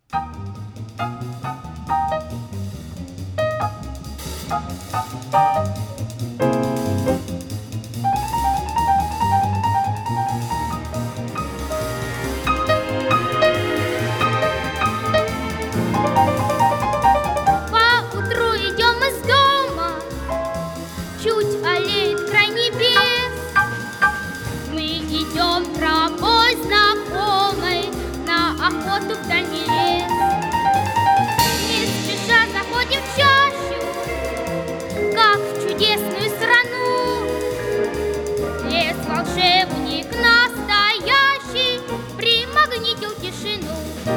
Поутру идем из дома, чуть аллеет край небес. Мы идем тропой знакомой на охоту в дальний лес. Не спеша заходим в чащу, как в чудесную страну. Лес волшебник настоящий примагнитил тишину.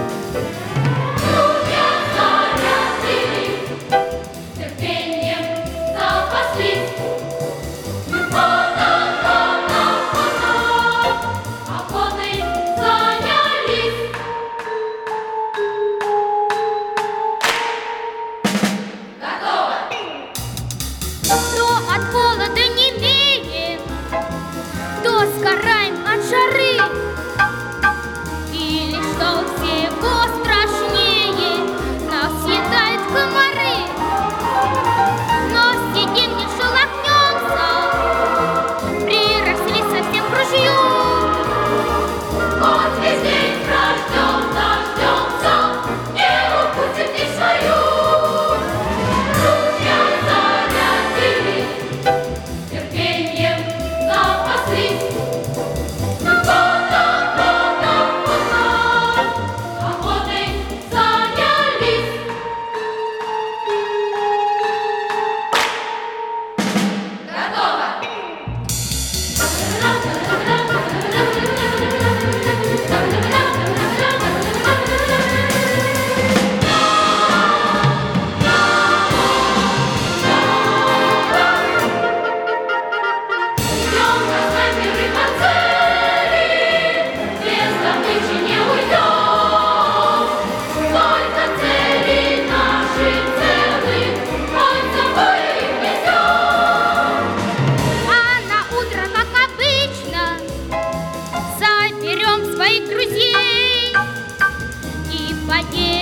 Кто от холода немеет, кто сгораем от жары, или что всего страшнее, нас съедают комары. Но сидим, не шелохнемся, приросли совсем к ружью. Вот весь день прождем, дождемся, не упустим ни свою. Ружья зарядили, терпеньем запаслись. Охотой занялись. Готово! Идем на снайперы по цели, без добычи не уйдем. Только цели наши целы, хоть с собой их несем. А на утро, как обычно, соберем своих друзей и поделим